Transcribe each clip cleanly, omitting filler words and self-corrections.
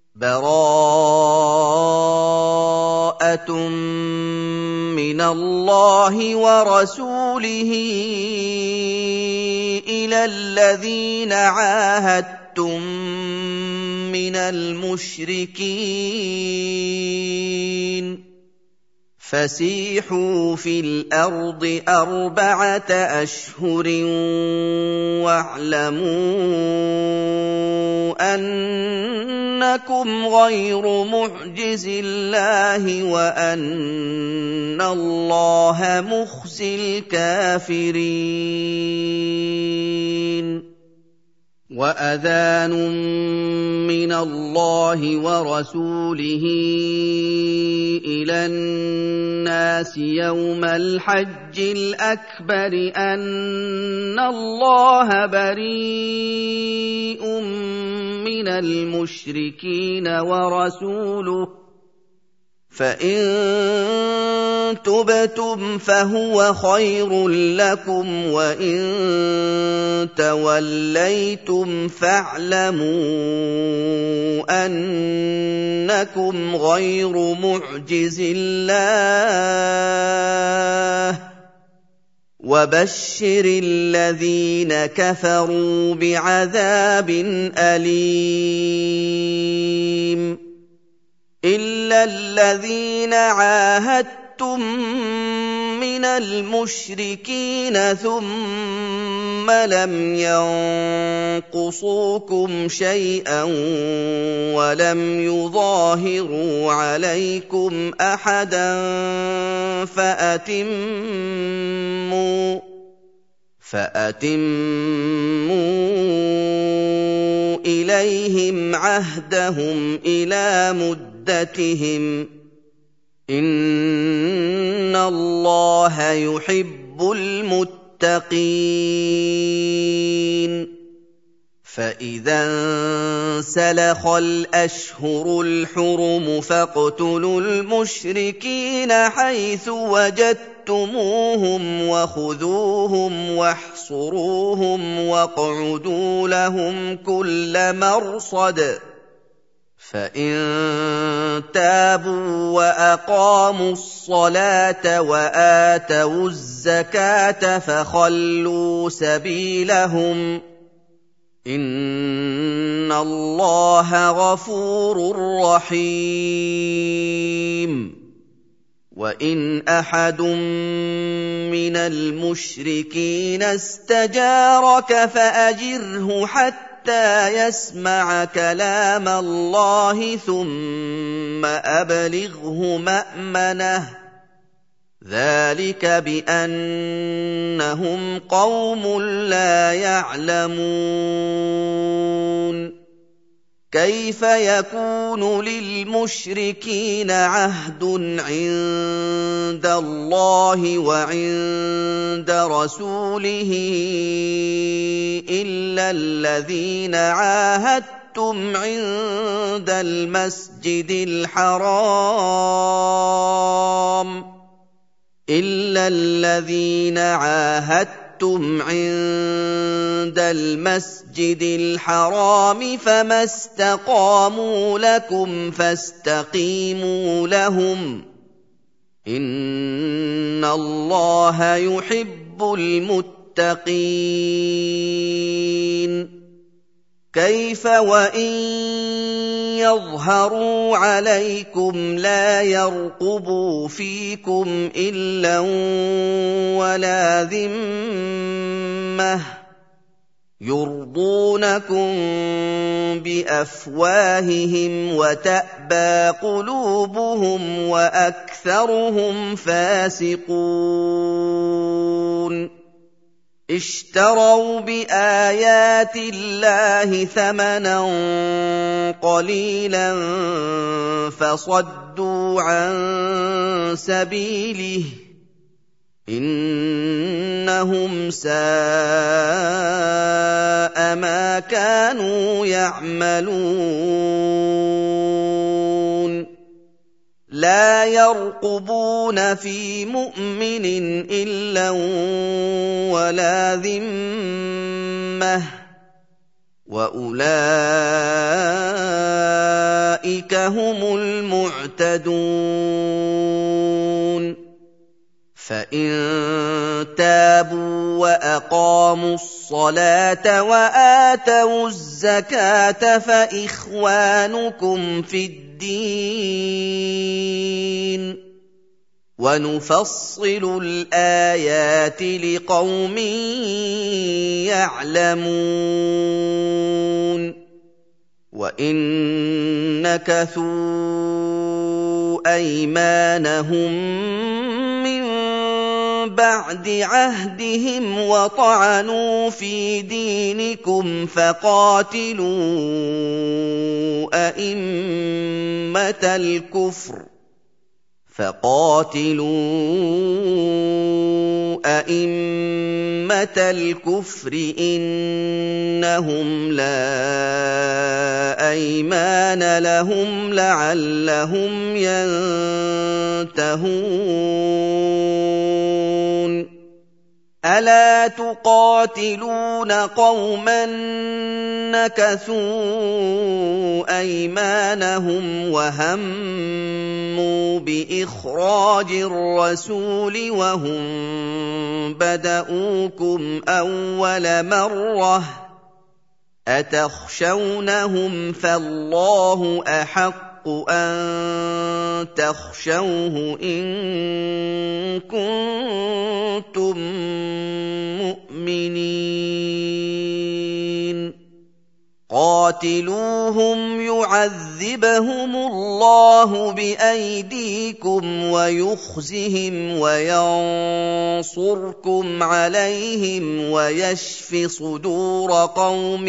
بَرَاءَةٌ مِّنَ اللَّهِ وَرَسُولِهِ إِلَى الَّذِينَ عَاهَدتُّم مِّنَ الْمُشْرِكِينَ فَسِيحُوا فِي الْأَرْضِ 4 أشهر وَاعْلَمُوا أَنَّكُمْ غَيْرُ مُعْجِزِي اللَّهِ وَأَنَّ اللَّهَ مُخْزِي الْكَافِرِينَ وَأَذَانٌ مِّنَ اللَّهِ وَرَسُولِهِ إِلَى النَّاسِ يَوْمَ الْحَجِّ الْأَكْبَرِ أَنَّ اللَّهَ بَرِيءٌ مِّنَ الْمُشْرِكِينَ وَرَسُولُهُ فَإِن تُبْتُمْ فَهُوَ خَيْرٌ لَّكُمْ وَإِن تَوَلَّيْتُمْ فَاعْلَمُوا أَنَّكُمْ غَيْرُ مُعْجِزِي اللَّهِ ۗ وَبَشِّرِ الَّذِينَ كَفَرُوا بِعَذَابٍ أَلِيمٍ إِلَّا الَّذِينَ عَاهَدتُّم مِّنَ الْمُشْرِكِينَ ثُمَّ لَمْ يَنقُصُوكُمْ شَيْئًا وَلَمْ يُظَاهِرُوا عَلَيْكُمْ أَحَدًا فَأَتِمُّوا إِلَيْهِمْ عَهْدَهُمْ إِلَىٰ مُدَّتِهِمْ ۚ إِنَّ اللَّهَ يُحِبُّ الْمُتَّقِينَ فَإِذَا انسَلَخَ الْأَشْهُرُ الْحُرُمُ فَاقْتُلُوا الْمُشْرِكِينَ حَيْثُ وَجَدتُّمُوهُمْ وَخُذُوهُمْ وَاحْصُرُوهُمْ وَاقْعُدُوا لَهُمْ كُلَّ مَرْصَدٍ فَإِن تَابُوا وَأَقَامُوا الصَّلَاةَ وَآتَوُا الزَّكَاةَ فَخَلُّوا سَبِيلَهُمْ ۚ إِنَّ اللَّهَ غَفُورٌ رَّحِيمٌ وَإِنْ أَحَدٌ مِّنَ الْمُشْرِكِينَ اسْتَجَارَكَ فَأَجِرْهُ حَتَّىٰ يَسْمَعَ كَلَامَ اللَّهِ ثُمَّ أَبْلِغْهُ مَأْمَنَهُ ۚ ذَٰلِكَ بِأَنَّهُمْ قَوْمٌ لَّا يَعْلَمُونَ كَيْفَ يَكُونُ لِلْمُشْرِكِينَ عَهْدٌ عِندَ اللَّهِ وَعِندَ رَسُولِهِ إِلَّا الَّذِينَ عَاهَدتُّمْ عِندَ الْمَسْجِدِ الْحَرَامِ فَمَا اسْتَقَامُوا لَكُمْ فَاسْتَقِيمُوا لَهُمْ ۚ إِنَّ اللَّهَ يُحِبُّ الْمُتَّقِينَ كَيْفَ وَإِن يَظْهَرُوا عَلَيْكُمْ لَا يَرْقُبُوا فِيكُمْ إِلًّا وَلَا ذِمَّةً يُرْضُونَكُم بِأَفْوَاهِهِمْ وَتَأْبَىٰ قُلُوبُهُمْ وَأَكْثَرُهُمْ فَاسِقُونَ اشْتَرَوْا بِآيَاتِ اللَّهِ ثَمَنًا قَلِيلًا فَصَدُّوا عَن سَبِيلِهِ ۚ إِنَّهُمْ سَاءَ مَا كَانُوا يَعْمَلُونَ لَا يَرْقُبُونَ فِي مُؤْمِنٍ إِلًّا وَلَا ذِمَّةً ۚ وَأُولَٰئِكَ مهتدون فإن تابوا وأقاموا الصلاة وآتوا الزكاة فإخوانكم في الدين ونفصل الآيات لقوم يعلمون وإن نكثوا أيمانهم من بعد عهدهم وطعنوا في دينكم فقاتلوا أئمة الكفر إنهم لا أيمان لهم لعلهم ينتهون ألا تقاتلون قوما نكثوا أيمانهم وهموا بإخراج الرسول وهم بدؤوكم أول مرة أتخشونهم فالله أحق أن تخشوه إن كنتم مؤمنين قاتلوهم يعذبهم الله بأيديكم ويخزهم وينصركم عليهم ويشف صدور قوم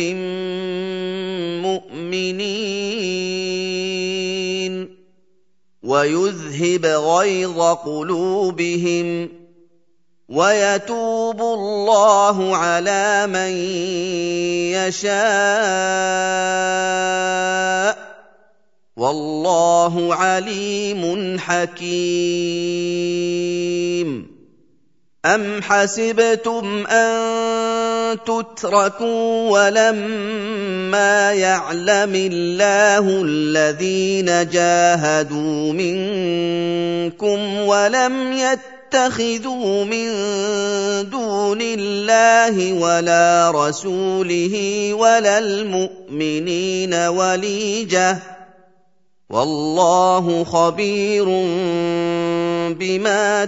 مؤمنين ويذهب غيظ قلوبهم ويتوب الله على من يشاء والله عليم حكيم أم حسبتم أن تتركوا ولما يعلم الله الذين جاهدوا منكم ولم يتخذوا من دون الله ولا رسوله ولا المؤمنين وليجة والله خبير بما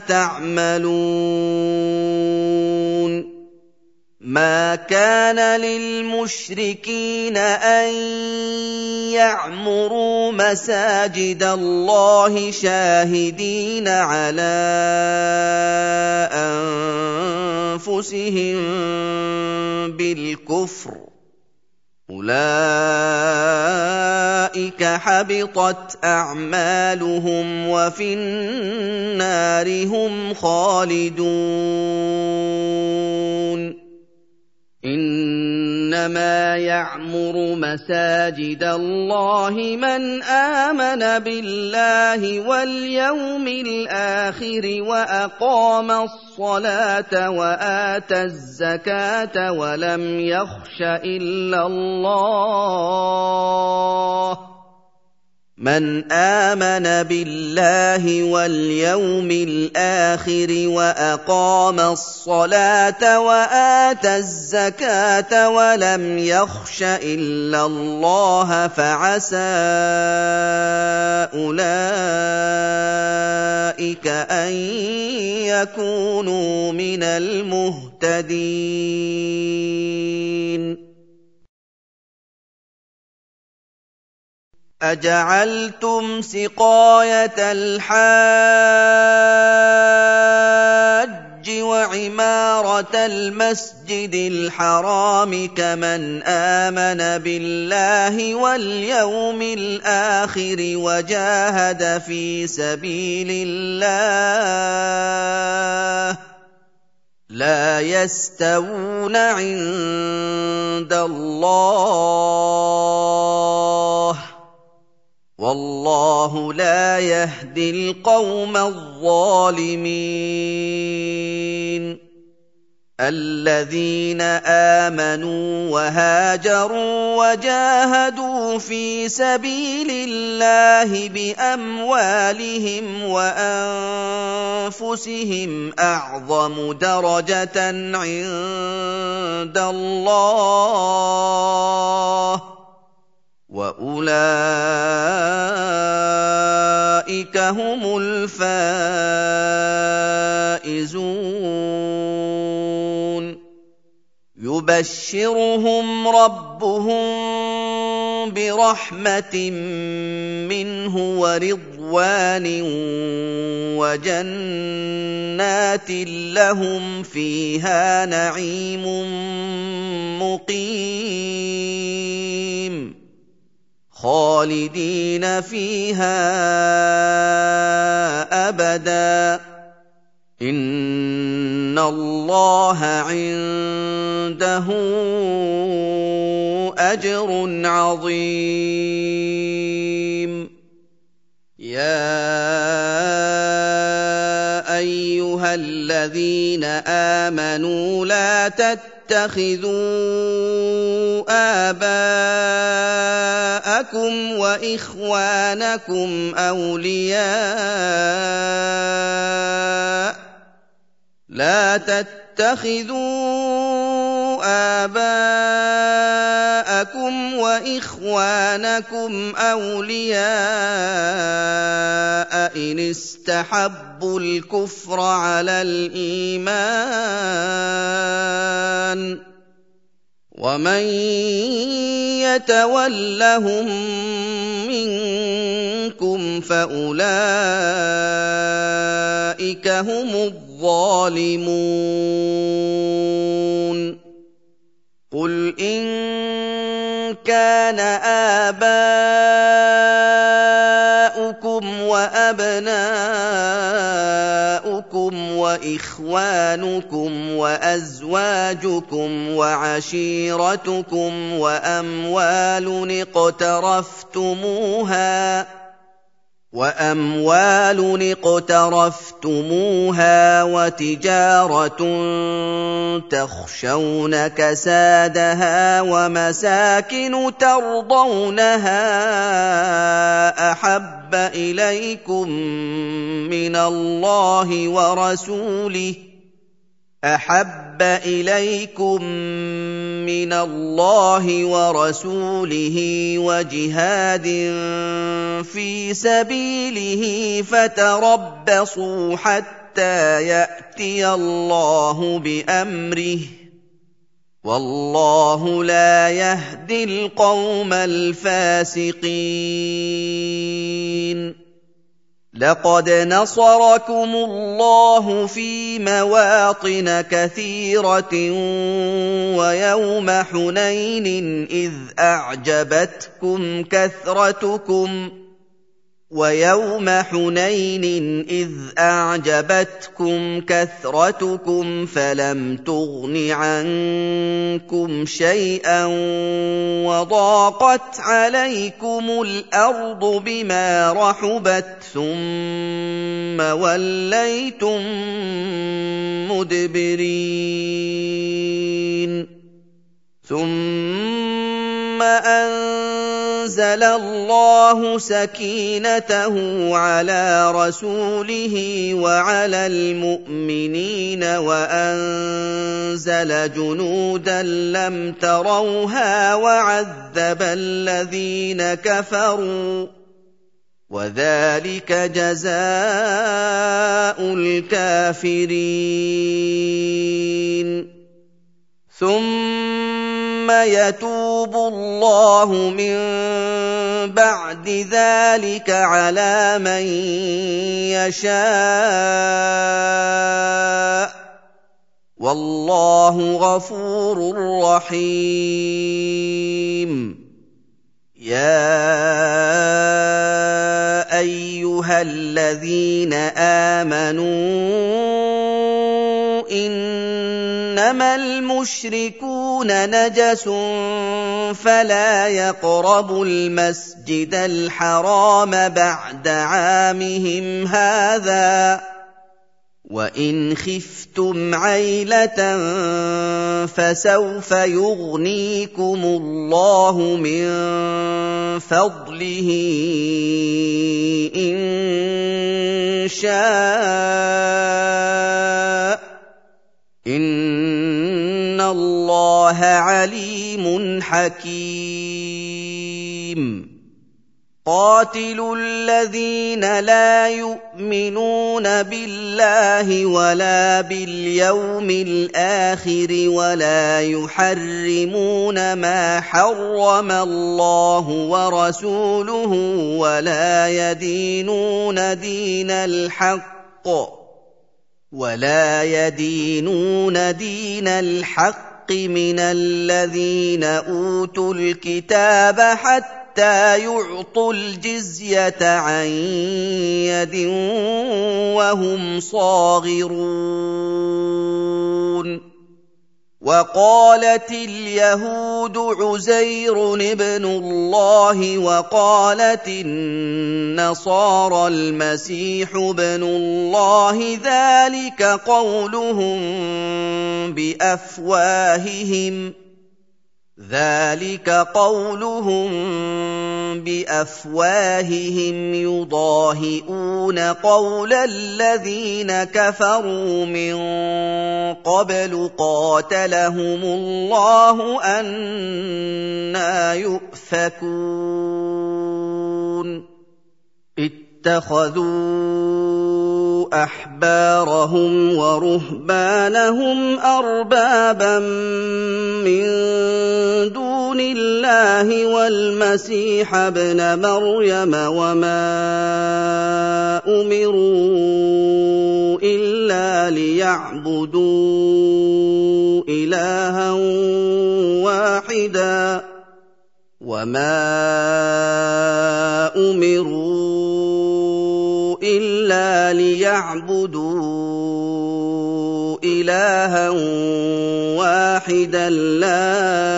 تعملون ما كان للمشركين أن يعمروا مساجد الله شاهدين على أنفسهم بالكفر أولئك حبطت أعمالهم وفي النار هم خالدون إنما يعمر مساجد الله من آمن بالله واليوم الآخر وأقام الصلاة وآتى الزكاة ولم يخش إلا الله من آمن بالله واليوم الآخر وأقام الصلاة وآتى الزكاة ولم يخش إلا الله فعسى أولئك أن يكونوا من المهتدين أجعلتم سقاية الحاج وعمارة المسجد الحرام كمن آمن بالله واليوم الآخر وجاهد في سبيل الله لا يستوون عند الله والله لا يهدي القوم الظالمين الذين آمنوا وهاجروا وجاهدوا في سبيل الله بأموالهم وأنفسهم أعظم درجة عند الله وأولئك هم الفائزون يبشرهم ربهم برحمة منه ورضوان وجنات لهم فيها نعيم مقيم خالدين فيها أبدا إن الله عنده أجر عظيم يا أيها الذين آمنوا لا تتخذوا آباءكم وإخوانكم أولياء لا تتخذوا آباءكم وإخوانكم أولياء إن استحبوا الكفر على الإيمان ومن يتولهم منكم فأولئك هم الظالمون قل إن كان آباؤكم وأبناؤكم وإخوانكم وأزواجكم وعشيرتكم وأموال اقترفتموها وتجارة تخشون كسادها ومساكن ترضونها أحب إليكم من الله ورسوله وجهاد في سبيله فتربصوا حتى يأتي الله بأمره والله لا يهدي القوم الفاسقين لقد نصركم الله في مواطن كثيرة ويوم حنين إذ أعجبتكم كثرتكم فلم تغن عنكم شيئا وضاقت عليكم الأرض بما رحبت ثم وليتم مدبرين ثم أنزل الله سكينته على رسوله وعلى المؤمنين وأنزل جنودا لم تروها وعذب الذين كفروا وذلك جزاء الكافرين ثم يتوب الله من بعد ذلك على من يشاء والله غفور رحيم يا أيها الذين آمنوا إنما المشركون نجس فلا يقربوا المسجد الحرام بعد عامهم هذا وَإِنْ خِفْتُمْ عَيْلَةً فَسَوْفَ يُغْنِيكُمُ اللَّهُ مِنْ فَضْلِهِ إِنْ شَاءَ ۚ إِنَّ اللَّهَ عَلِيمٌ حَكِيمٌ. قاتلوا الذين لا يؤمنون بالله ولا باليوم الآخر ولا يحرمون ما حرم الله ورسوله ولا يدينون دين الحق من الذين أوتوا الكتاب حتى يعطوا الجزية عن يد وهم صاغرون. وقالت اليهود عزير ابن الله وقالت النصارى المسيح ابن الله، ذلك قولهم بأفواههم يضاهئون قول الذين كفروا من قبل قاتلهم الله أنى يؤفكون. اتخذوا أحبارهم ورهبانهم أربابا من دون الله والمسيح ابن مريم وما أمروا إلا ليعبدوا إلها واحدا لا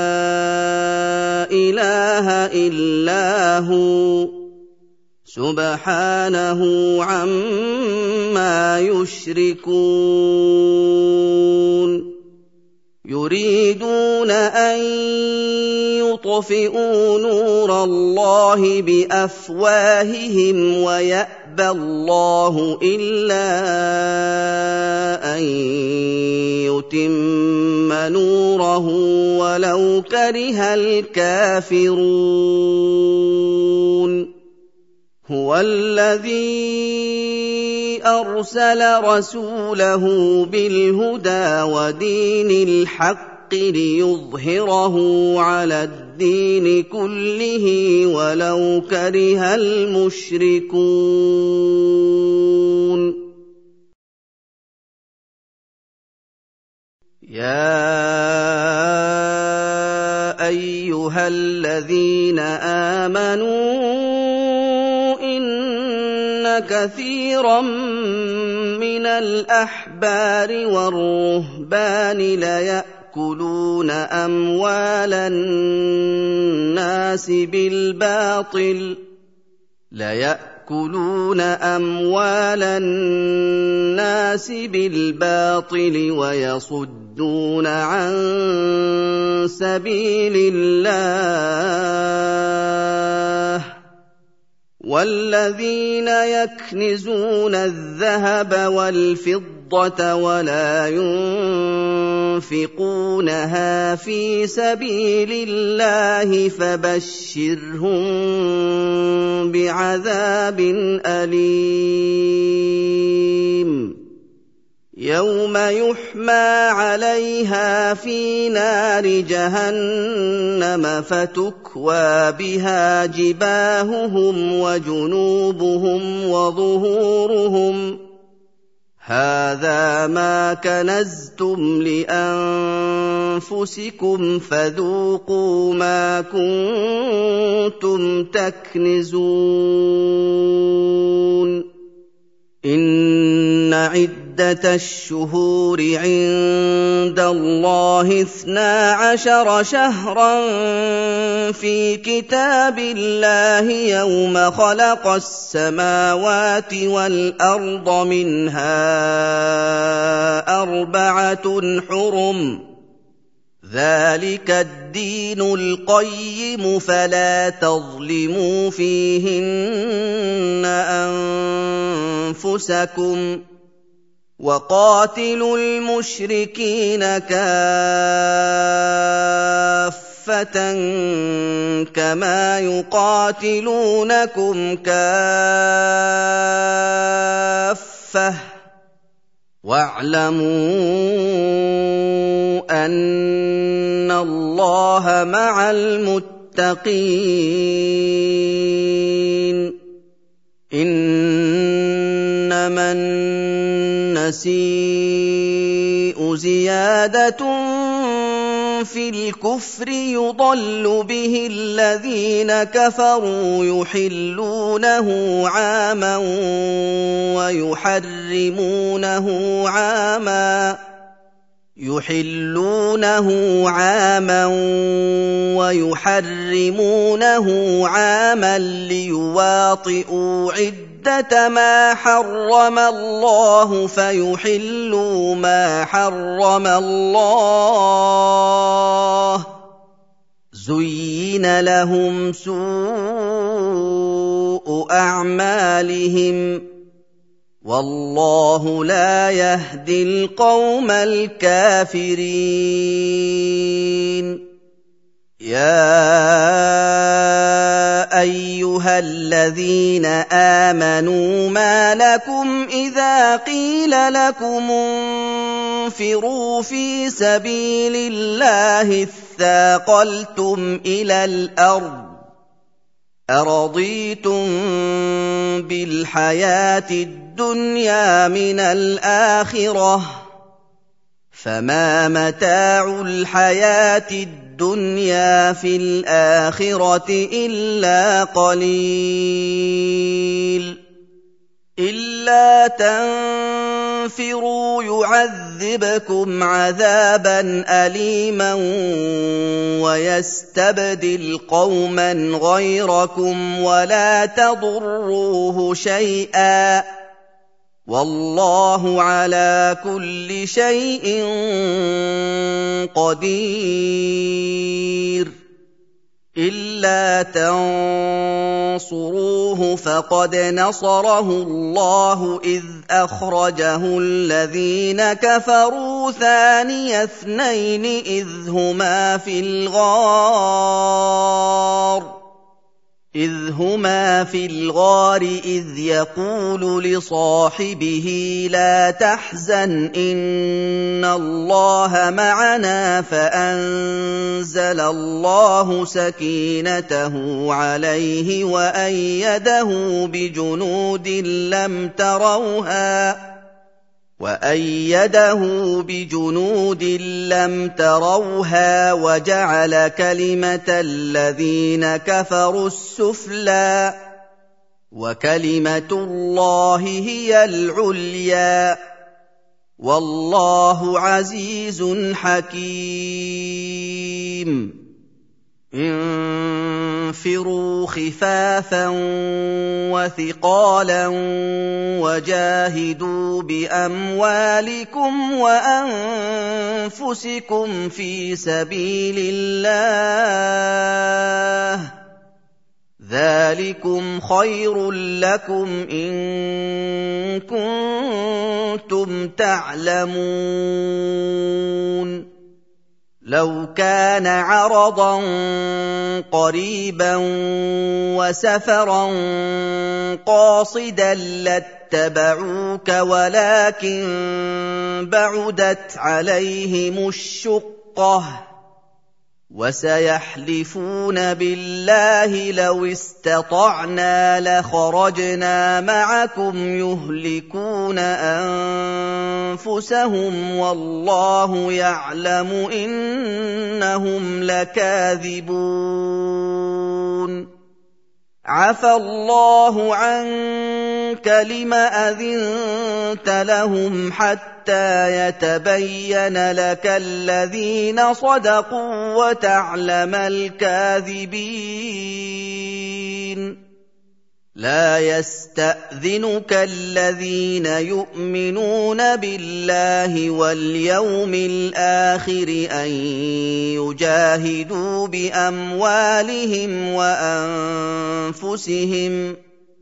إله إلا هو سبحانه عما يشركون. يريدون أن يطفئوا نور الله بأفواههم ويأبى الله إلا أن يتم نوره ولو كره الكافرون. هو الذي أرسل رسوله بالهدى ودين الحق ليظهره على الدين كله ولو كره المشركون. يا أيها الذين آمنوا كثيرا من الأحبار والرهبان ليأكلون أموال الناس بالباطل ويصدون عن سبيل الله. والذين يكنزون الذهب والفضة ولا ينفقونها في سبيل الله فبشرهم بعذاب أليم. يوم يحمى عليها في نار جهنم فتكوى بها جباههم وجنوبهم وظهورهم هذا ما كنزتم لأنفسكم فذوقوا ما كنتم تكنزون. إن عدة عدة الشهور عند الله 12 شهرا في كتاب الله يوم خلق السماوات والأرض منها 4 حرم ذلك الدين القيم فلا تظلموا فيهن أنفسكم وقاتلوا المشركين كافة كما يقاتلونكم كافة واعلموا أن الله مع المتقين إنما النسيء زيادة في الكفر يضل به الذين كفروا يحلونه عاما ويحرمونه عاما ليواطئوا عدة ما حرم الله فيحلوا ما حرم الله زين لهم سوء أعمالهم والله لا يهدي القوم الكافرين يا أيها الذين آمنوا ما لكم إذا قيل لكم انفروا في سبيل الله اثاقلتم إلى الأرض أرضيتم بالحياة الدنيا من الآخرة فما متاع الحياة الدنيا في الآخرة إلا قليل إلا تنفروا يعذبكم عذابا أليما ويستبدل قوما غيركم ولا تضروه شيئا والله على كل شيء قدير إلا تنصروه فقد نصره الله إذ أخرجه الذين كفروا ثاني اثنين إذ هما في الغار إذ يقول لصاحبه لا تحزن إن الله معنا فأنزل الله سكينته عليه وأيده بجنود لم تروها وجعل كلمة الذين كفروا السفلى وكلمة الله هي العليا والله عزيز حكيم انفروا خفافا وثقالا وجاهدوا بأموالكم وأنفسكم في سبيل الله ذلكم خير لكم إن كنتم تعلمون لو كان عرضا قريبا وسفرا قاصدا لاتبعوك ولكن بعدت عليهم الشقة وسيحلفون بالله لو استطعنا لخرجنا معكم يهلكون أنفسهم والله يعلم إنهم لكاذبون عفى الله عنك لم أذنت لهم حتى يتبين لك الذين صدقوا وتعلم الكاذبين لا يستأذنك الذين يؤمنون بالله واليوم الآخر أن يجاهدوا بأموالهم وأنفسهم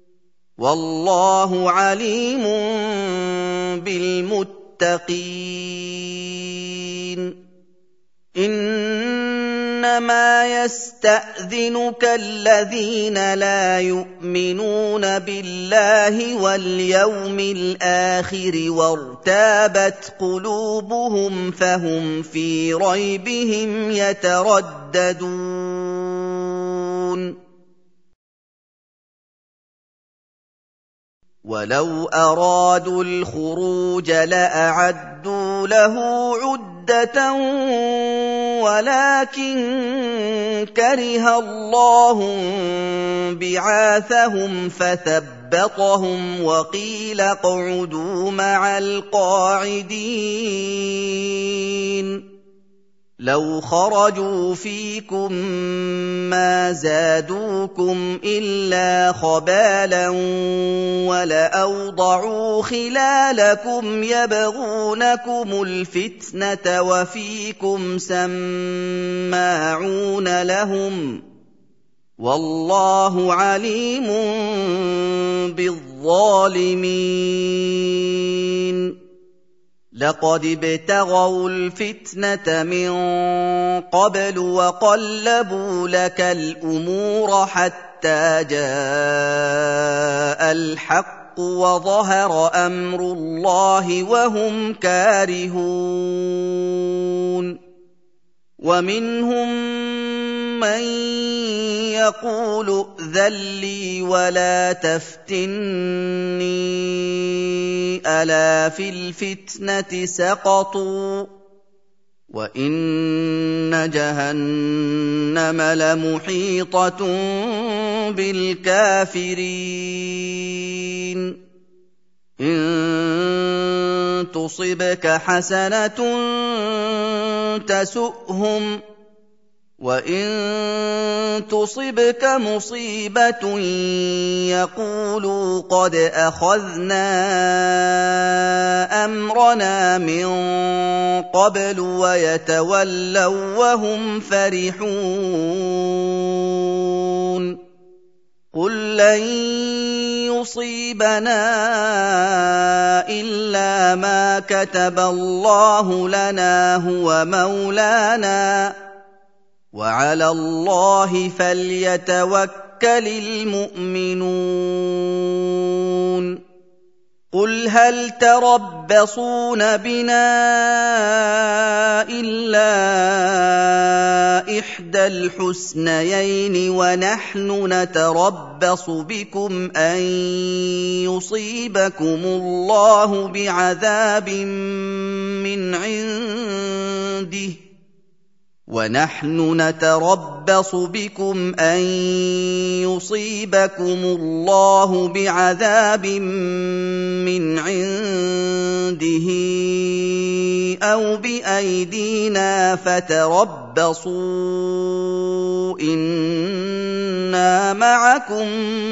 والله عليم بالمتقين إنما يستأذنك الذين لا يؤمنون بالله واليوم الآخر وارتابت قلوبهم فهم في ريبهم يترددون ولو أرادوا الخروج لأعدوا له عدة ولكن كره الله بعاثهم فثبطهم وقيل اقعدوا مع القاعدين لو خرجوا فيكم ما زادوكم إلا خبالا ولأوضعوا خلالكم يبغونكم الفتنة وفيكم سماعون لهم والله عليم بالظالمين لقد ابتغوا الفتنة من قبل وقلبوا لك الأمور حتى جاء الحق وظهر أمر الله وهم كارهون ومنهم من يقول ائذن لي ولا تفتني ألا في الفتنة سقطوا وإن جهنم لمحيطة بالكافرين إن تصبك حسنة تسؤهم وإن تصبك مصيبة يقولوا قد أخذنا أمرنا من قبل ويتولوا وهم فرحون قل لن يصيبنا إلا ما كتب الله لنا هو مولانا وعلى الله فليتوكل المؤمنون قل هل تربصون بنا إلا إحدى الحسنيين ونحن نتربص بكم أن يصيبكم الله بعذاب من عنده ونحن نتربص بكم أن يصيبكم الله بعذاب من عنده أو بأيدينا فتربصوا إنا معكم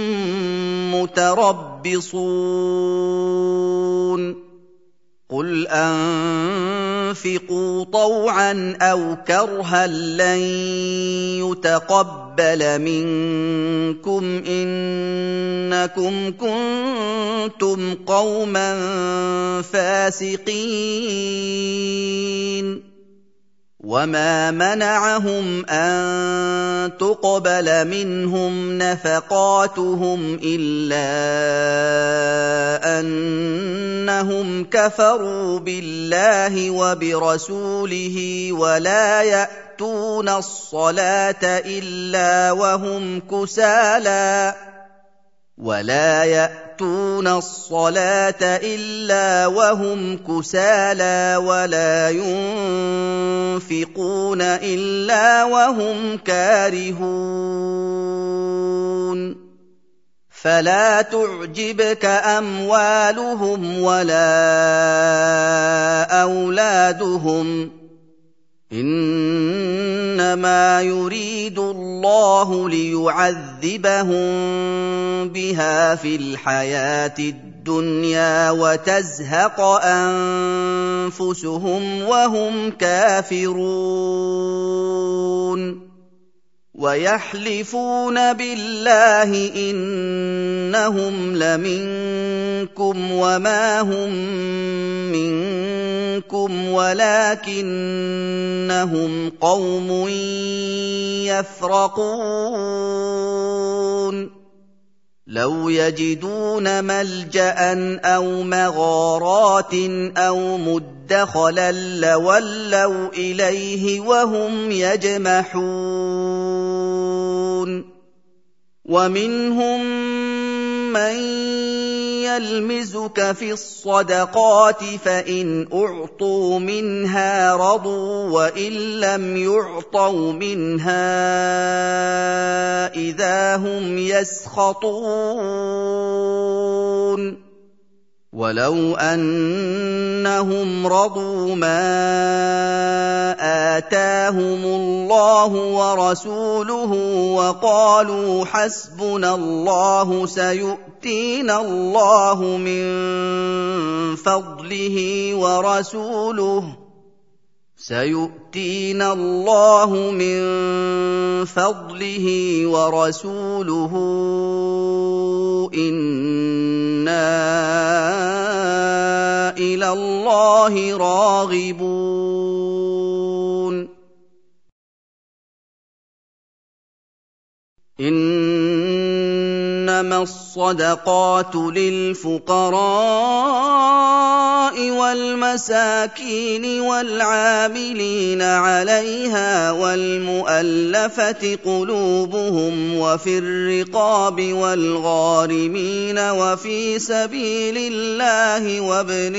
متربصون قل أنفقوا طوعا أو كرها لن يتقبل منكم إنكم كنتم قوما فاسقين وما منعهم أن تقبل منهم نفقاتهم إلا أنهم كفروا بالله وبرسوله ولا يأتون الصلاة إلا وهم كسالى ولا ينفقون إلا وهم كارهون فلا تعجبك أموالهم ولا أولادهم، إنما يريد الله ليعذبهم بها في الحياة الدنيا وتزهق أنفسهم وهم كافرون. ويحلفون بالله إنهم لمنكم وما هم منكم ولكنهم قوم يفرقون. لو يجدون ملجأ أو مغارات أو مدخلا لولوا إليه وهم يجمحون. ومنهم من يلمزك في الصدقات فإن أعطوا منها رضوا وإن لم يعطوا منها إذا هم يسخطون. ولو أنهم رضوا ما آتاهم الله ورسوله وقالوا حسبنا الله سيؤتينا الله من فضله ورسوله إنا إلى الله راغبون. إنما الصدقات للفقراء والمساكين والعاملين عليها والمؤلفة قلوبهم وفي الرقاب والغارمين وفي سبيل الله وابن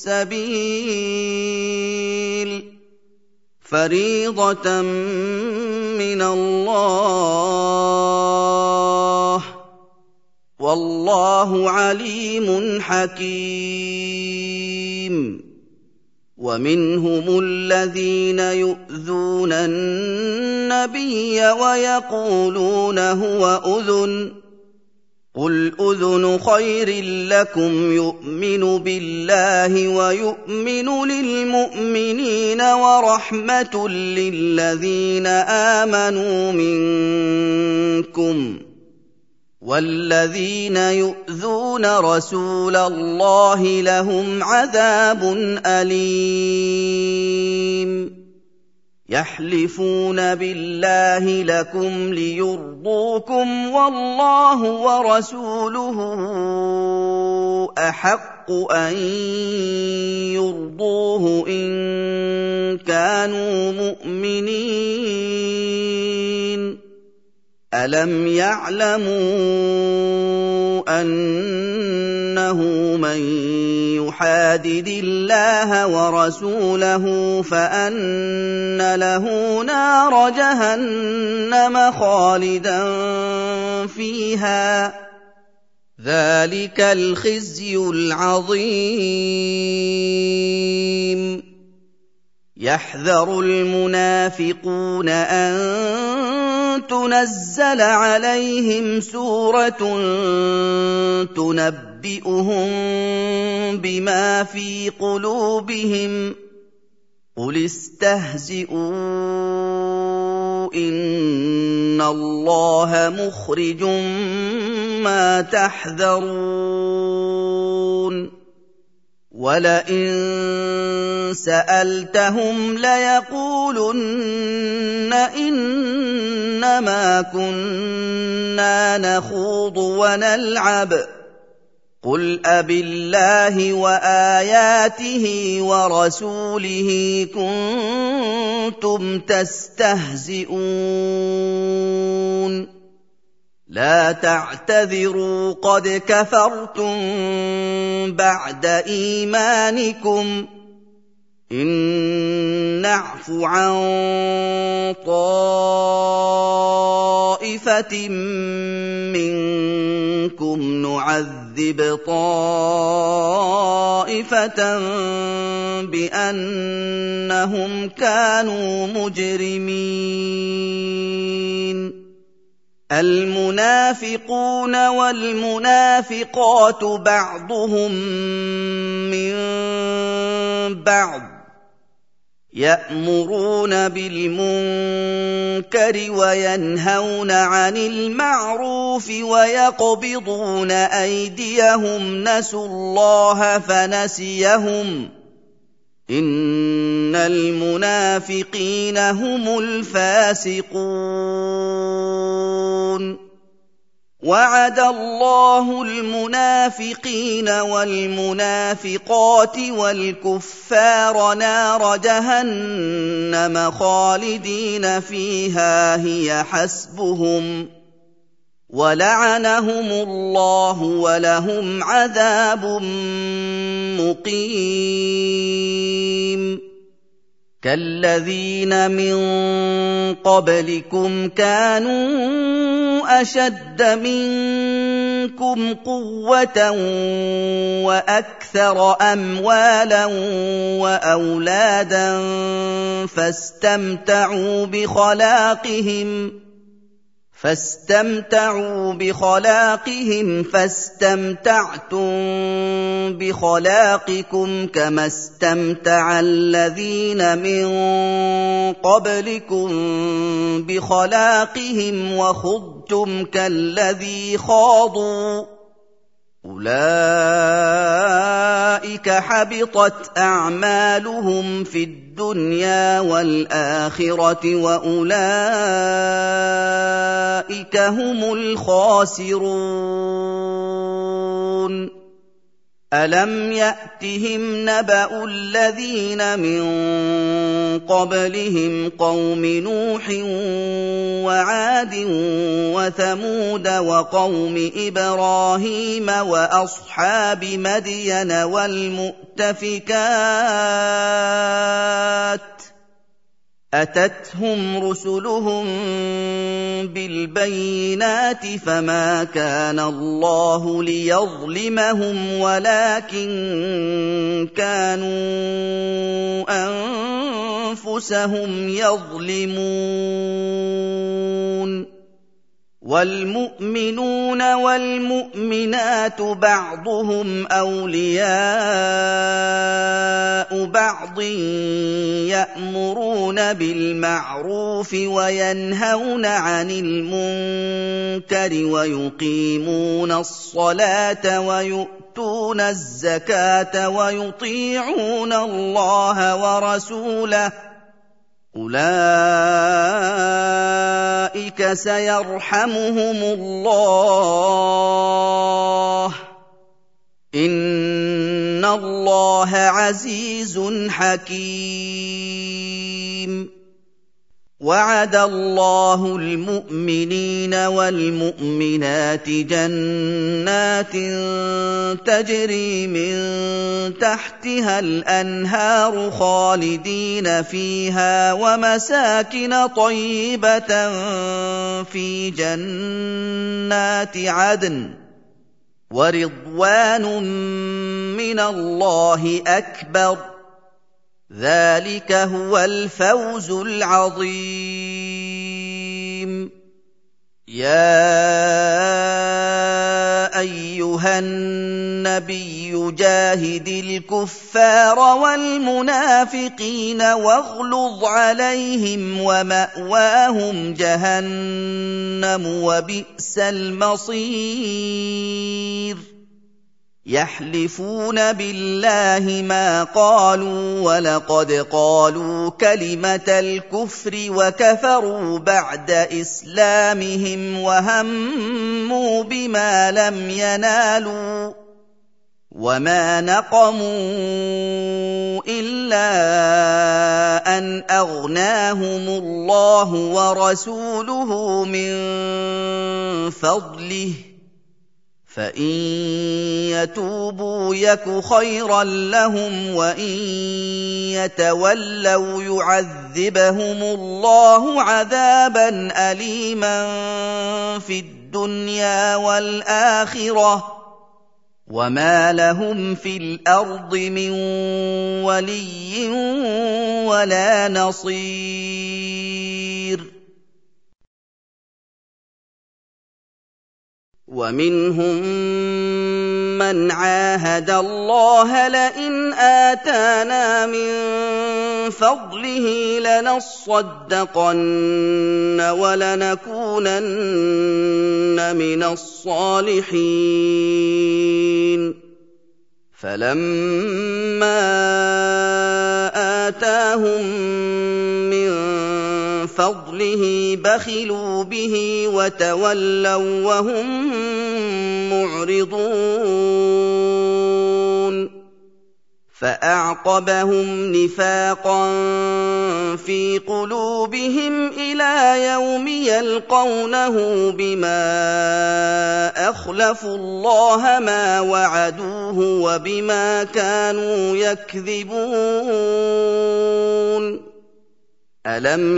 السبيل فريضة من الله والله عليم حكيم. ومنهم الذين يؤذون النبي ويقولون هو أذن، قل أذن خير لكم يؤمن بالله ويؤمن للمؤمنين ورحمة للذين آمنوا منكم، والذين يؤذون رسول الله لهم عذاب أليم. يحلفون بالله لكم ليرضوكم والله ورسوله أحق أن يرضوه إن كانوا مؤمنين. ألم يعلموا أنه من يحادد الله ورسوله فأن له نار جهنم خالدا فيها، ذلك الخزي العظيم. يحذر المنافقون أن تنزل عليهم سورة تنبئهم بما في قلوبهم، قل استهزئوا إن الله مخرج ما تحذرون. ولئن سألتهم ليقولن إنما كنا نخوض ونلعب، قل أبالله وآياته ورسوله كنتم تستهزئون. لا تعتذروا قد كفرتم بعد إيمانكم، إن نعف عن طائفة مِنكُمْ نُعَذِّبْ طَائِفَةً بِأَنَّهُمْ كَانُوا مُجْرِمِينَ الْمُنَافِقُونَ وَالْمُنَافِقَاتُ بَعْضُهُم مِّن بَعْضٍ يَأْمُرُونَ بِالْمُنكَرِ وَيَنْهَوْنَ عَنِ الْمَعْرُوفِ وَيَقْبِضُونَ أَيْدِيَهُمْ نَسُوا اللَّهَ فَنَسِيَهُمْ ۗ إِنَّ الْمُنَافِقِينَ هُمُ الْفَاسِقُونَ وَعَدَ اللَّهُ الْمُنَافِقِينَ وَالْمُنَافِقَاتِ وَالْكُفَّارَ نَارَ جَهَنَّمَ خَالِدِينَ فِيهَا هِيَ حَسْبُهُمْ وَلَعَنَهُمُ اللَّهُ وَلَهُمْ عَذَابٌ مُّقِيمٌ كَالَّذِينَ مِن قَبْلِكُمْ كَانُوا أَشَدَّ مِنكُمْ قُوَّةً وَأَكْثَرَ أَمْوَالًا وَأَوْلَادًا فاستمتعوا بخلاقهم فاستمتعتم بخلاقكم كما استمتع الذين من قبلكم بخلاقهم وخضتم كالذي خاضوا أولئك حبطت أعمالهم في الدنيا والآخرة وأولئك هم الخاسرون ألم يأتهم نبأ الذين من قبلهم قوم نوح وعاد وثمود وقوم إبراهيم وأصحاب مدين والمؤتفكات أتتهم رسلهم بالبينات فما كان الله ليظلمهم ولكن كانوا أنفسهم يظلمون والمؤمنون والمؤمنات بعضهم أولياء بعض يأمرون بالمعروف وينهون عن المنكر ويقيمون الصلاة ويؤتون الزكاة ويطيعون الله ورسوله أولئك سيرحمهم الله إن الله عزيز حكيم وعد الله المؤمنين والمؤمنات جنات تجري من تحتها الأنهار خالدين فيها ومساكن طيبة في جنات عدن ورضوان من الله أكبر ذلك هو الفوز العظيم يا أيها النبي جاهد الكفار والمنافقين واغلظ عليهم ومأواهم جهنم وبئس المصير يحلفون بالله ما قالوا ولقد قالوا كلمة الكفر وكفروا بعد إسلامهم وهموا بما لم ينالوا وما نقموا إلا أن أغناهم الله ورسوله من فضله فإن يتوبوا يك خيرا لهم وإن يتولوا يعذبهم الله عذابا أليما في الدنيا الدُّنْيَا وَالْآخِرَةِ وَمَا لَهُمْ فِي الْأَرْضِ مِن وَلِيٍّ وَلَا نَصِيرٍ وَمِنْهُم مَّنْ عَاهَدَ اللَّهَ لَئِنْ آتَانَا مِن فَضْلِهِ لَنَصَّدَّقَنَّ وَلَنَكُونَنَّ مِنَ الصَّالِحِينَ فَلَمَّا آتَاهُم مِّن فَضْلِهِ بَخِلُوا بِهِ وَتَوَلَّوا وَّهُم مُّعْرِضُونَ فَأَعْقَبَهُمْ نِفَاقًا فِي قُلُوبِهِمْ إِلَىٰ يَوْمِ يَلْقَوْنَهُ بِمَا أَخْلَفُوا اللَّهَ مَا وَعَدُوهُ وَبِمَا كَانُوا يَكْذِبُونَ أَلَمْ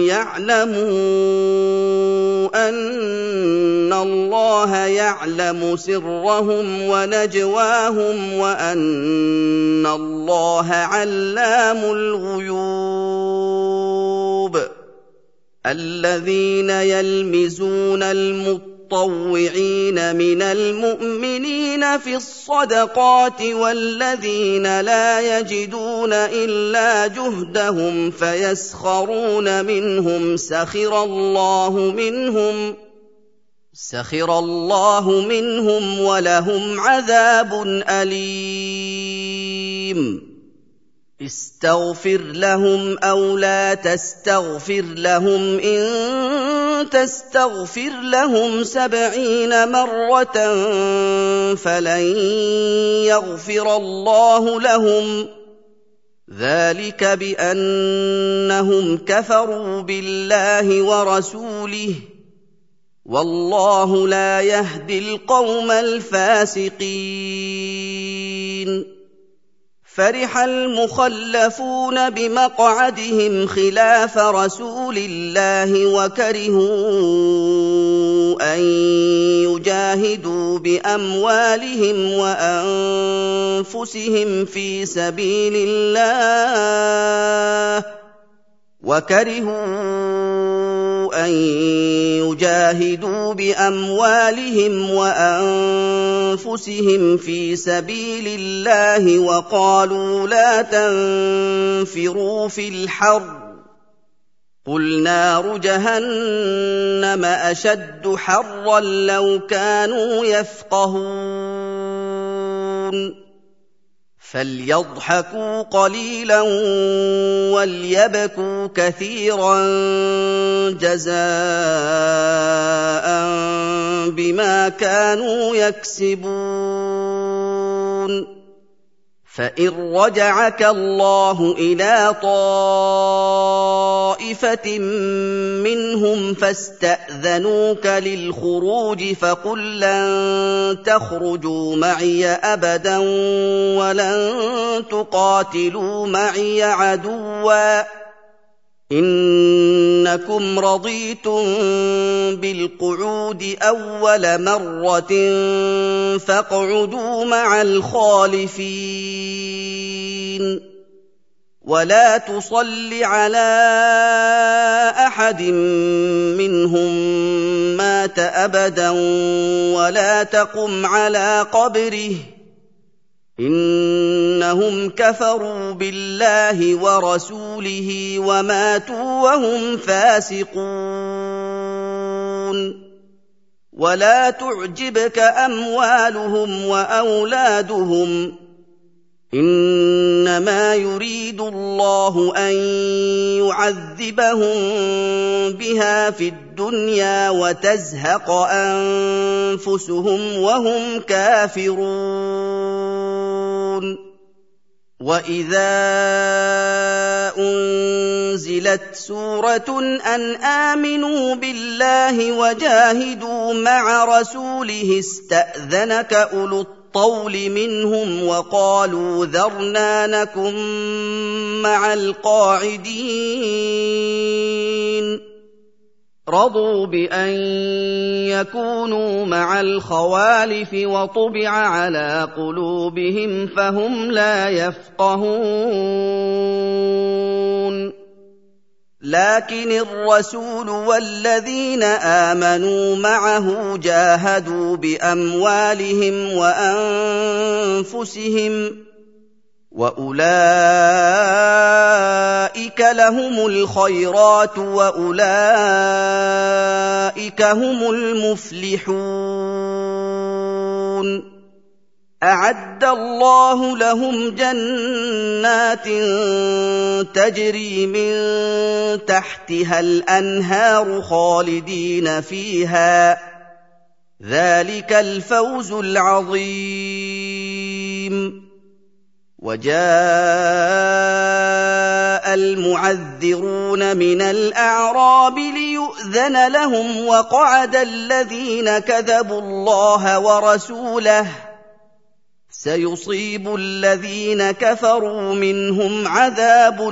يَعْلَمُوا أَنَّ اللَّهَ يَعْلَمُ سِرَّهُمْ وَنَجْوَاهُمْ وَأَنَّ اللَّهَ عَلَّامُ الْغُيُوبِ الَّذِينَ يَلْمِزُونَ الْمُطَّوِّعِينَ مِنَ الْمُؤْمِنِينَ فِي الصَّدَقَاتِ وَالَّذِينَ لَا يَجِدُونَ إِلَّا جُهْدَهُمْ فَيَسْخَرُونَ مِنْهُمْ سَخِرَ اللَّهُ مِنْهُمْ وَلَهُمْ عَذَابٌ أَلِيمٌ اسْتَغْفِرْ لَهُمْ أَوْ لَا تَسْتَغْفِرْ لَهُمْ إِن تَسْتَغْفِرْ لَهُمْ 70 مَرَّةً فَلَن يَغْفِرَ اللَّهُ لَهُمْ ذَٰلِكَ بِأَنَّهُمْ كَفَرُوا بِاللَّهِ وَرَسُولِهِ وَاللَّهُ لَا يَهْدِي الْقَوْمَ الْفَاسِقِينَ فَرِحَ الْمُخَلَّفُونَ بِمَقْعَدِهِمْ خِلَافَ رَسُولِ اللَّهِ وَكَرِهُوا أَن يُجَاهِدُوا بِأَمْوَالِهِمْ وَأَنفُسِهِمْ فِي سَبِيلِ اللَّهِ وَقَالُوا لَا تَنفِرُوا فِي الْحَرِّ قُلْ نَارُ جَهَنَّمَ أَشَدُّ حَرًّا لَّوْ كَانُوا يَفْقَهُونَ فَلْيَضْحَكُوا قَلِيلًا وَلْيَبْكُوا كَثِيرًا جَزَاءً بِمَا كَانُوا يَكْسِبُونَ فَإِن رَّجَعَكَ اللَّهُ إِلَىٰ طَائِفَةٍ مِّنْهُمْ فَاسْتَأْذَنُوكَ لِلْخُرُوجِ فَقُل لَّن تَخْرُجُوا مَعِيَ أَبَدًا وَلَن تُقَاتِلُوا مَعِيَ عَدُوًّا إِنَّكُمْ رَضِيتُم بِالْقُعُودِ أَوَّلَ مَرَّةٍ فَاقْعُدُوا مَعَ الْخَالِفِينَ وَلَا تُصَلِّ عَلَىٰ أَحَدٍ مِّنْهُم مَّاتَ أَبَدًا وَلَا تَقُمْ عَلَىٰ قَبْرِهِ إِنَّهُمْ كَفَرُوا بِاللَّهِ وَرَسُولِهِ وَمَاتُوا وَهُمْ فَاسِقُونَ وَلَا تُعْجِبْكَ أَمْوَالُهُمْ وَأَوْلَادُهُمْ إِنَّمَا يُرِيدُ اللَّهُ أَن يُعَذِّبَهُم بِهَا فِي الدُّنْيَا وَتَزْهَقَ أَنفُسُهُمْ وَهُمْ كَافِرُونَ وَإِذَا أُنزِلَتْ سُورَةٌ أَنْ آمِنُوا بِاللَّهِ وَجَاهِدُوا مَعَ رَسُولِهِ اسْتَأْذَنَكَ أُولُو الطَّوْلِ مِنْهُمْ وَقَالُوا ذَرْنَا نَكُن مَّعَ الْقَاعِدِينَ رضوا بأن يكونوا مع الخوالف وطبع على قلوبهم فهم لا يفقهون لكن الرسول والذين آمنوا معه جاهدوا بأموالهم وأنفسهم وأولئك لهم الخيرات وأولئك هم المفلحون أعد الله لهم جنات تجري من تحتها الأنهار خالدين فيها ذلك الفوز العظيم وجاء المعذرون من الأعراب ليؤذن لهم وقعد الذين كذبوا الله ورسوله سيصيب الذين كفروا منهم عذاب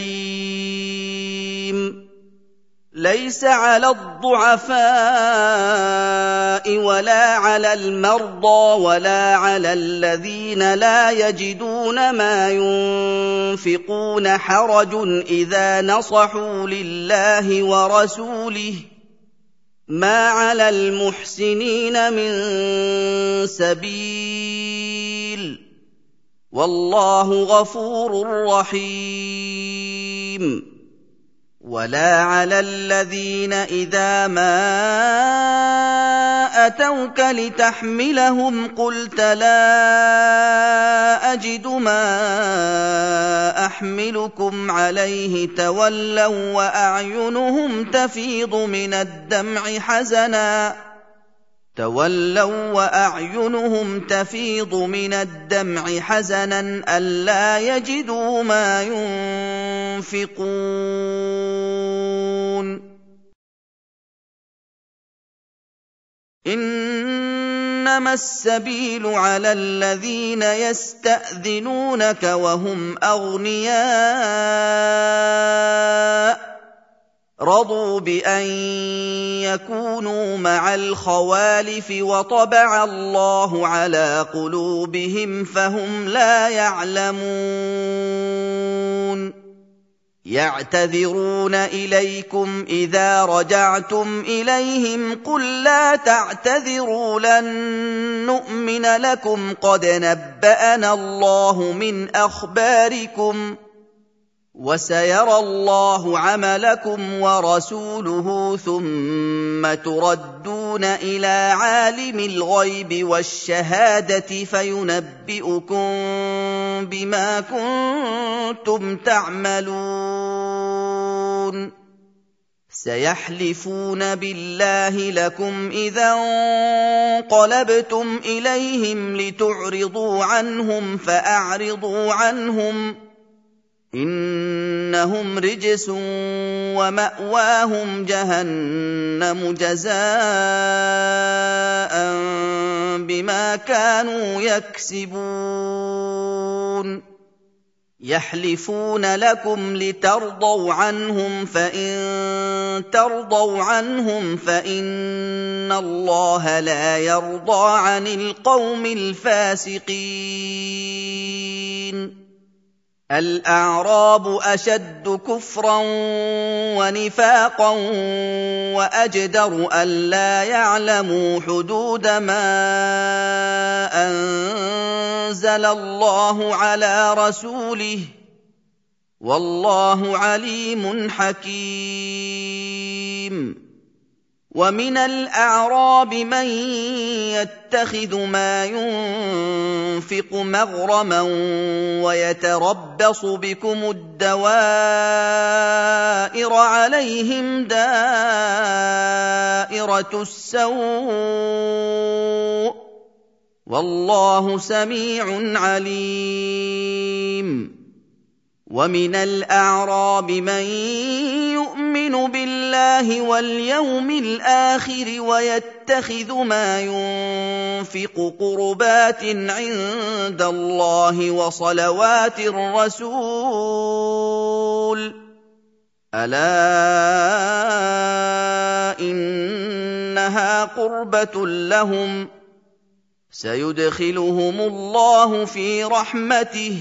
أليم ليس على الضعفاء ولا على المرضى ولا على الذين لا يجدون ما ينفقون حرج إذا نصحوا لله ورسوله ما على المحسنين من سبيل والله غفور رحيم ولا على الذين إذا ما أتوك لتحملهم قلت لا أجد ما أحملكم عليه تولوا وأعينهم تفيض من الدمع حزنا ألا يجدوا ما ينفقون إنما السبيل على الذين يستأذنونك وهم أغنياء رضوا بأن يكونوا مع الخوالف وطبع الله على قلوبهم فهم لا يعلمون يعتذرون إليكم إذا رجعتم إليهم قل لا تعتذروا لن نؤمن لكم قد نبأنا الله من أخباركم وسيرى الله عملكم ورسوله ثم تردون إلى عالم الغيب والشهادة فينبئكم بما كنتم تعملون سيحلفون بالله لكم إذا انقلبتم إليهم لتعرضوا عنهم فأعرضوا عنهم إنهم رجس ومأواهم جهنم جزاء بما كانوا يكسبون يحلفون لكم لترضوا عنهم فإن ترضوا عنهم فإن الله لا يرضى عن القوم الفاسقين الأعراب أشد كفرا ونفاقا وأجدر ألا يعلموا حدود ما أنزل الله على رسوله والله عليم حكيم ومن الأعراب من يتخذ ما ينفق مغرما ويتربص بكم الدوائر عليهم دائرة السوء والله سميع عليم ومن الأعراب من يؤمن بالله واليوم الآخر ويتخذ ما ينفق قربات عند الله وصلوات الرسول ألا إنها قربة لهم سيدخلهم الله في رحمته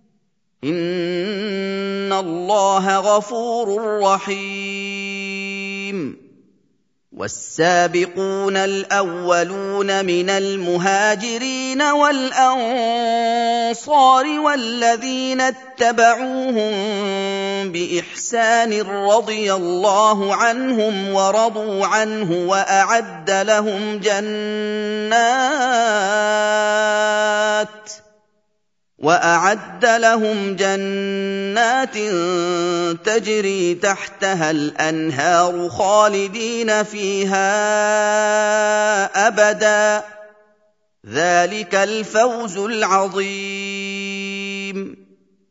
إن الله غفور رحيم والسابقون الأولون من المهاجرين والأنصار والذين اتبعوهم بإحسان رضي الله عنهم ورضوا عنه وأعد لهم جنات تجري تحتها الأنهار خالدين فيها أبدا ذلك الفوز العظيم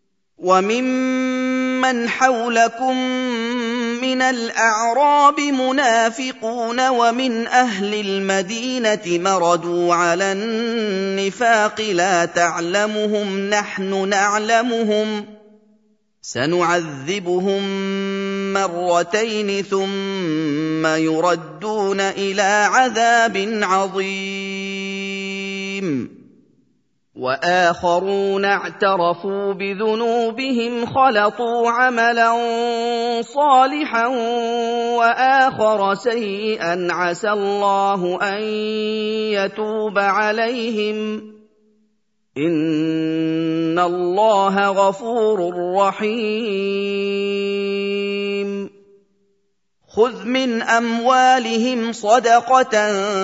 وممن حولكم من الأعراب منافقون ومن أهل المدينة مردوا على النفاق لا تعلمهم نحن نعلمهم سنعذبهم مرتين ثم يردون إلى عذاب عظيم وآخرون اعترفوا بذنوبهم خلطوا عملا صالحا وآخر سيئا عسى الله أن يتوب عليهم إن الله غفور رحيم خذ من أموالهم صدقة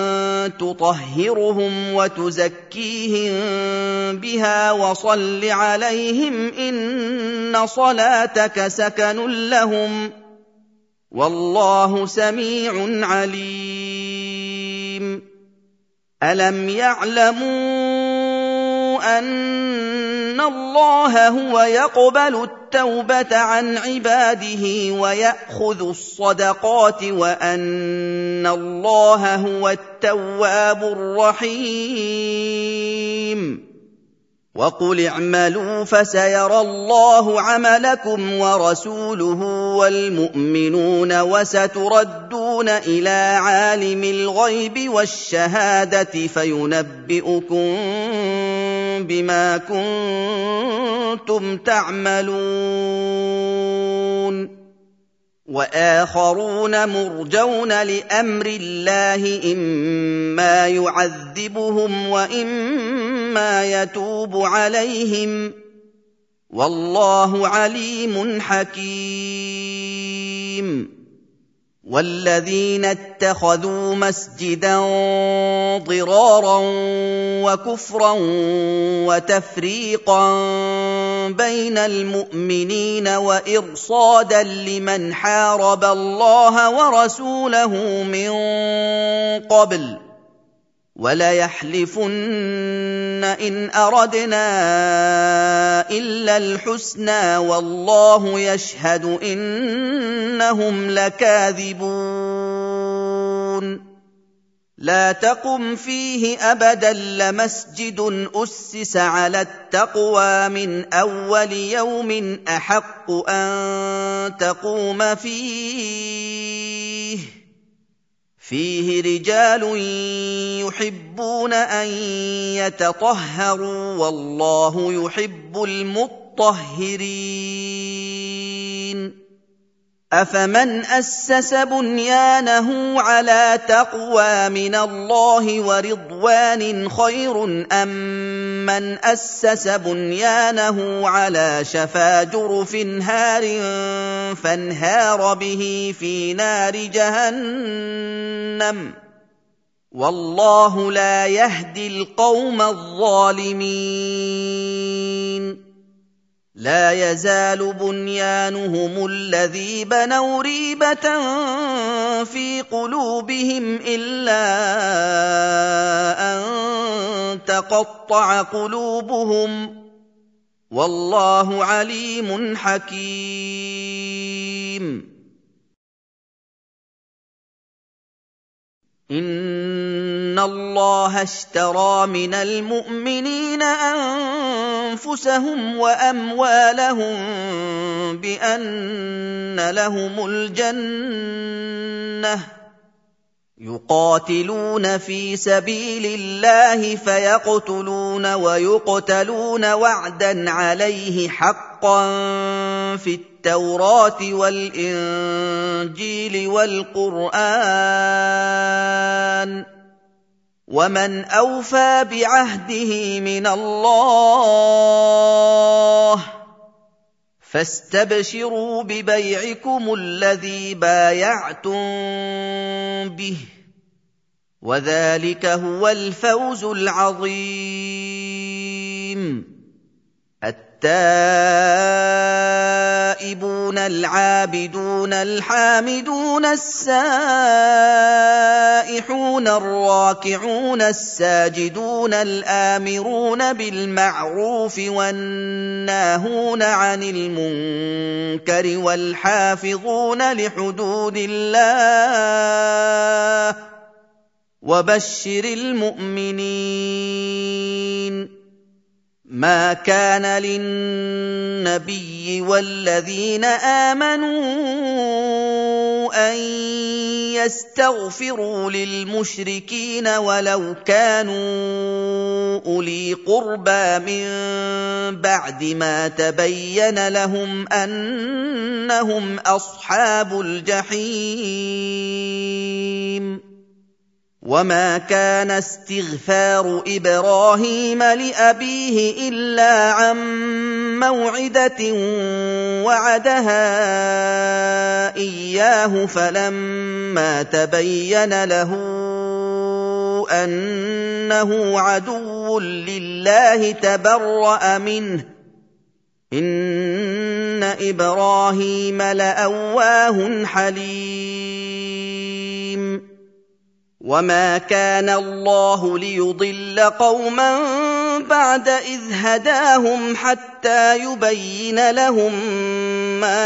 تطهرهم وتزكيهم بها وصل عليهم إن صلاتك سكن لهم والله سميع عليم ألم يعلموا أن الله هو يقبل التوبة عن عباده ويأخذ الصدقات وأن الله هو التواب الرحيم وقل اعملوا فسيرى الله عملكم ورسوله والمؤمنون وستردون إلى عالم الغيب والشهادة فينبئكم بما كنتم تعملون وآخرون مرجون لأمر الله إما يعذبهم وإما يتوب عليهم والله عليم حكيم والذين اتخذوا مسجدا ضرارا وكفرا وتفريقا بين المؤمنين وإرصادا لمن حارب الله ورسوله من قبل وليحلفن إن أردنا إلا الحسنى والله يشهد إنهم لكاذبون لا تقم فيه أبدا لمسجد أسس على التقوى من أول يوم أحق أن تقوم فيه رجال يحبون أن يتطهروا والله يحب المطهرين أفمن أسس بنيانه على تقوى من الله ورضوان خير أم من أسس بنيانه على شفا جرف هار فانهار به في نار جهنم والله لا يهدي القوم الظالمين لا يزال بنيانهم الذي بنوا ريبة في قلوبهم إلا أن تقطع قلوبهم والله عليم حكيم إِنَّ اللَّهَ اشْتَرَىٰ مِنَ الْمُؤْمِنِينَ أَنفُسَهُمْ وَأَمْوَالَهُم بِأَنَّ لَهُمُ الْجَنَّةَ يُقَاتِلُونَ فِي سَبِيلِ اللَّهِ فَيَقْتُلُونَ وَيُقْتَلُونَ وَعْدًا عَلَيْهِ حَقًّا فِي التَّوْرَاةِ وَالْإِنجِيلِ وَالْقُرْآنِ ۚ وَمَنْ أَوْفَىٰ بِعَهْدِهِ مِنَ اللَّهِ ۚ فَاسْتَبْشِرُوا بِبَيْعِكُمُ الَّذِي بايَعْتُم بِهِ ۚ وَذَٰلِكَ هُوَ الْفَوْزُ الْعَظِيمُ. التائبون العابدون الحامدون السائحون الراكعون الساجدون الآمرون بالمعروف والناهون عن المنكر والحافظون لحدود الله وبشر المؤمنين. ما كان للنبي والذين آمنوا أن يستغفروا للمشركين ولو كانوا أولي قربى من بعد ما تبين لهم أنهم أصحاب الجحيم. وما كان استغفار إبراهيم لأبيه إلا عن موعدة وعدها إياه فلما تبين له أنه عدو لله تبرأ منه إن إبراهيم لأواه حليم. وما كان الله ليضل قوما بعد إذ هداهم حتى يبين لهم ما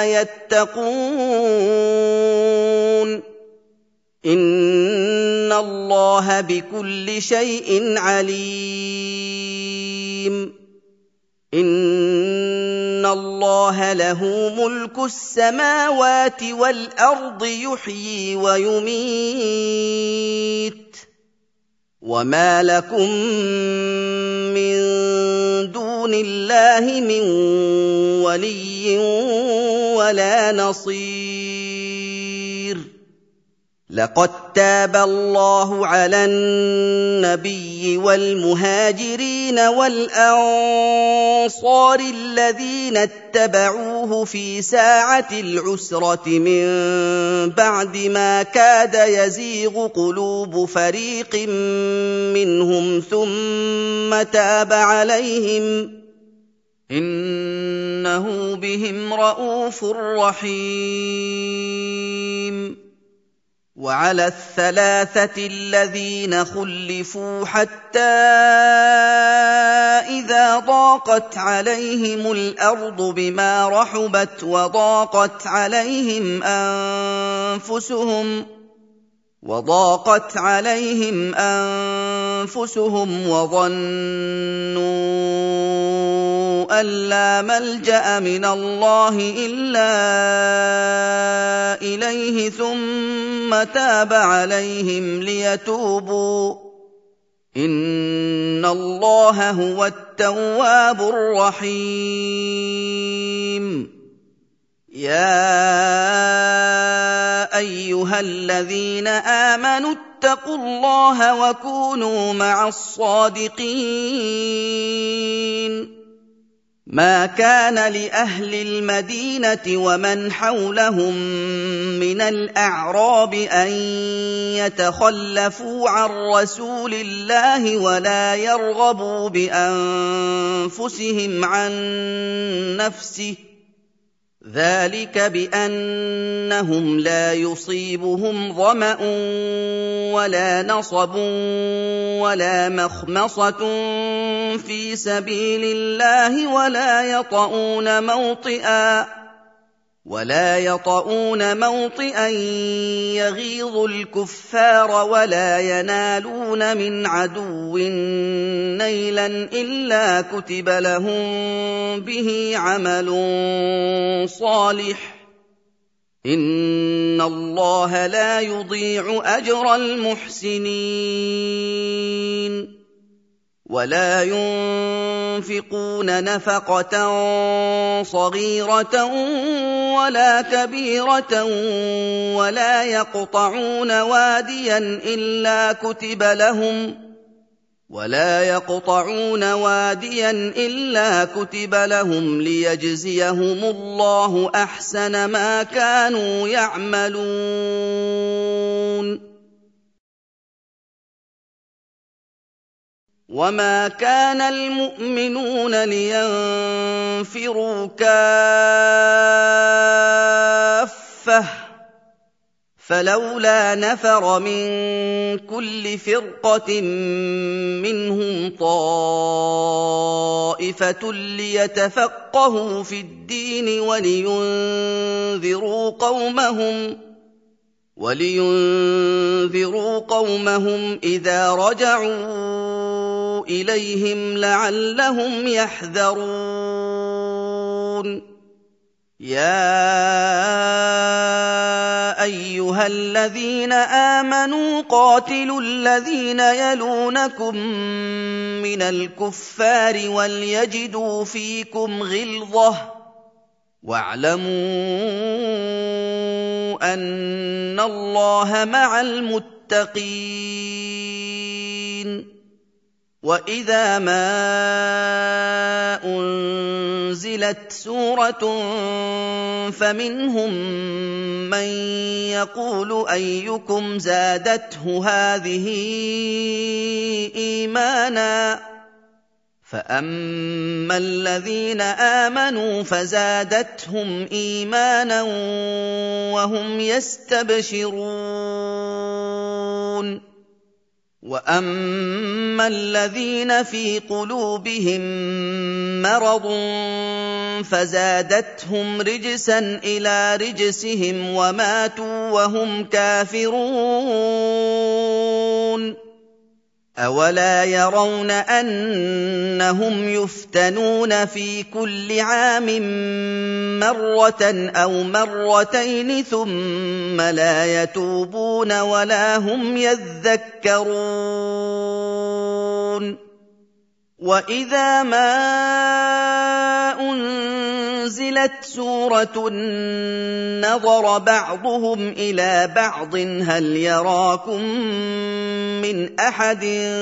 يتقون إن الله بكل شيء عليم. إن الله له ملك السماوات والأرض يحيي ويميت وما لكم من دون الله من ولي ولا نصير. لقد تاب الله على النبي والمهاجرين والأنصار الذين اتبعوه في ساعة العسرة من بعد ما كاد يزيغ قلوب فريق منهم ثم تاب عليهم إنه بهم رءوف رحيم. وعلى الثلاثة الذين خلفوا حتى إذا ضاقت عليهم الأرض بما رحبت وضاقت عليهم أنفسهم وظنوا أن لا ملجأ من الله إلا إليه ثم تاب عليهم ليتوبوا إن الله هو التواب الرحيم. يا أيها الذين آمنوا اتقوا الله وكونوا مع الصادقين. ما كان لأهل المدينة ومن حولهم من الأعراب أن يتخلفوا عن رسول الله ولا يرغبوا بأنفسهم عن نفسه ذلك بأنهم لا يصيبهم ظمأ ولا نصب ولا مخمصة في سبيل الله ولا يطؤون موطئا يغيظ الكفار ولا ينالون من عدو نيلا إلا كتب لهم به عمل صالح إن الله لا يضيع أجر المحسنين ولا ينفقون نفقة صغيرة ولا كبيرة ولا يقطعون واديا إلا كتب لهم ليجزيهم الله أحسن ما كانوا يعملون وما كان المؤمنون لينفروا كافة فلولا نفر من كل فرقة منهم طائفة ليتفقهوا في الدين ولينذروا قومهم إذا رجعوا إليهم لعلهم يحذرون يا أيها الذين آمنوا قاتلوا الذين يلونكم من الكفار وليجدوا فيكم غلظة واعلموا أن الله مع المتقين وإذا ما أنزلت سورة فمنهم من يقول أيكم زادته هذه إيمانا فأما الذين آمنوا فزادتهم إيمانا وهم يستبشرون وأما الذين في قلوبهم مرض فزادتهم رجسا إلى رجسهم وماتوا وهم كافرون أولا يرون أنهم يفتنون في كل عام مرة أو مرتين ثم لا يتوبون ولا هم يذكرون وإذا ما أنزلت سورة نظر بعضهم إلى بعض هل يراكم من أحد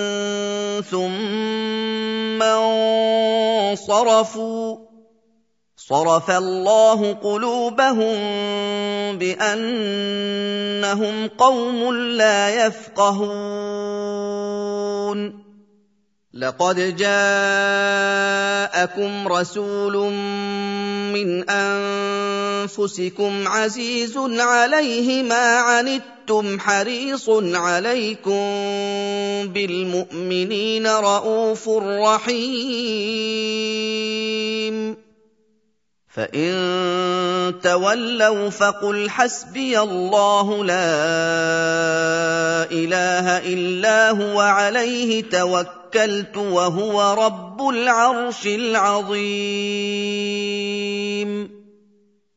ثم انصرفوا صرف الله قلوبهم بأنهم قوم لا يفقهون لقد جاءكم رسول من أنفسكم عزيز عليه ما عنتم حريص عليكم بالمؤمنين رءوف رحيم فإن تولوا فقل حسبي الله لا إله إلا هو عليه توكلت وهو رب العرش العظيم